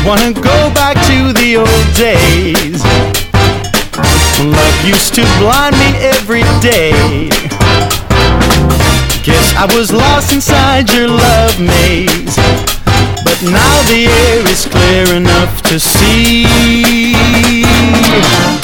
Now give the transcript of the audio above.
wanna go back to the old days. Love used to blind me every day. Guess I was lost inside your love maze, but now the air is clear enough to see